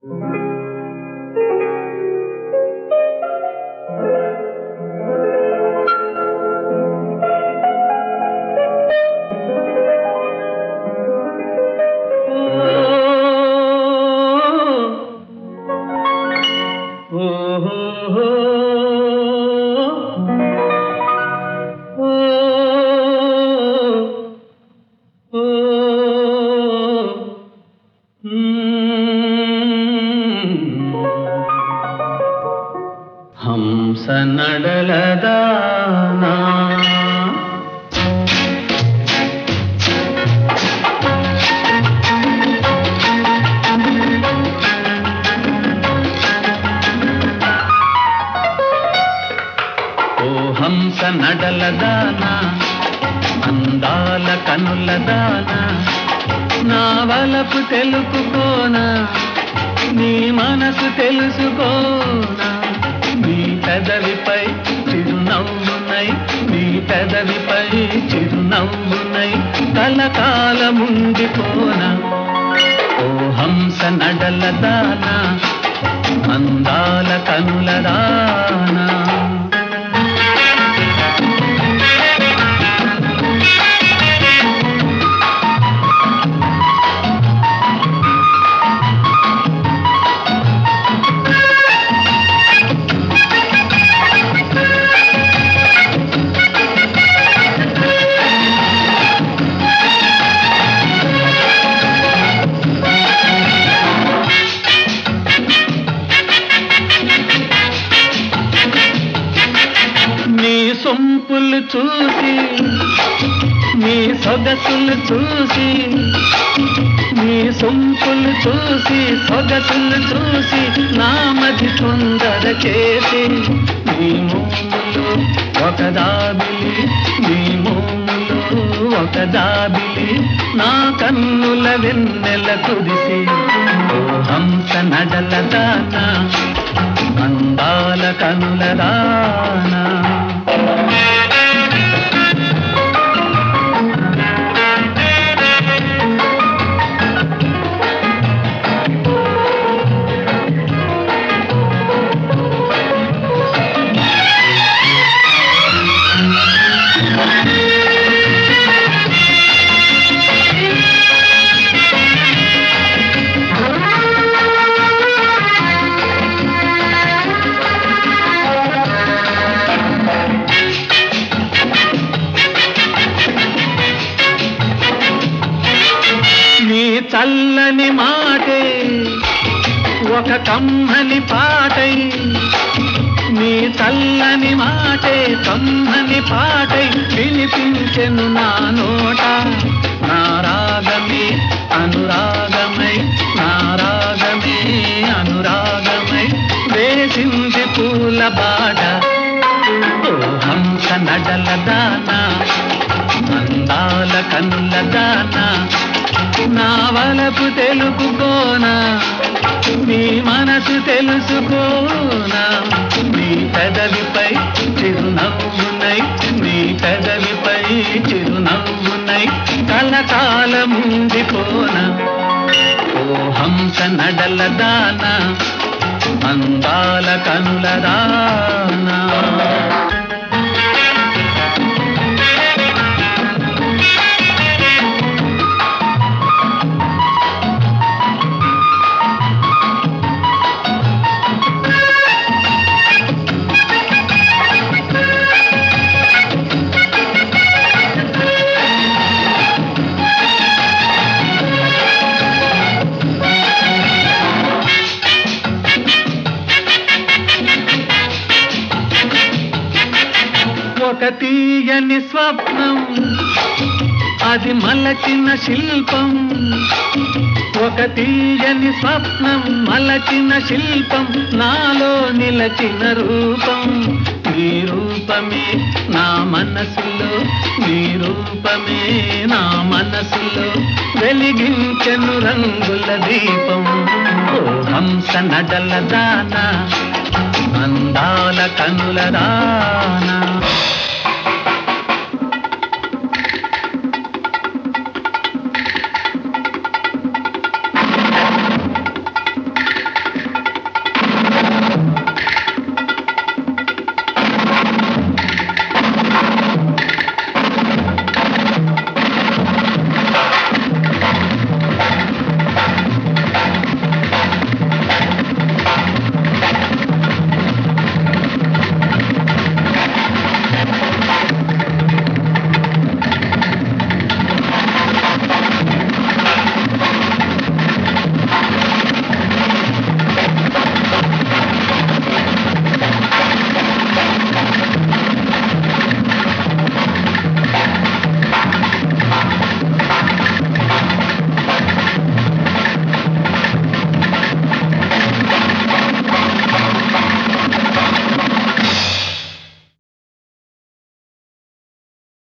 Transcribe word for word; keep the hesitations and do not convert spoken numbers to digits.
హంస నడలదానా ఓ హంస నడలదానా అందాల కనులదానా నా వలపు తెలుపుకోనా నీ మనసు తెలుసుకోనా నీ పెదవిపై చిరునవ్వునై నీ పెదవిపై చిరునవ్వునై కలకాలముండిపోనా ఓ హంస నడలదానా అందాల కనులదానా సొంపులు చూసి నీ సొగసులు చూసి నీ సొంపులు చూసి సొగసులు చూసి నా మది తొందర చేసి నీ మోములు ఒక దాబిలి నీ మోములు ఒక దాబిలి నా కన్నుల వెన్నెల కురిసి ఓ హంస నడలదానా అందాల కనులదానా చల్లని మాటే ఒక కమ్మని పాటై నీ చల్లని మాటే కమ్మని పాటై వినిపించెను నా నోట నా రాగమే అనురాగమై నా రాగమే అనురాగమై వేసింది పూల బాట ఓ హంస నడలదానా అందాల కనులదానా నా వలపు తెలుపుకోనా నీ మనసు తెలుసుకోనా నీ పెదవిపై చిరునవ్వునై నీ పెదవిపై చిరునవ్వునై కలకాలముండిపోనా ఓ హంస నడలదానా అందాల కనులదానా ఒక తీయని స్వప్నం అది మలచిన శిల్పం ఒక తీయని స్వప్నం మలచిన శిల్పం నాలో నిలచిన రూపం నీ రూపమే నా మనసులో నీ రూపమే నా మనసులో వెలిగించెను రంగుల దీపం ఓ హంస నడలదానా అందాల కనులదానా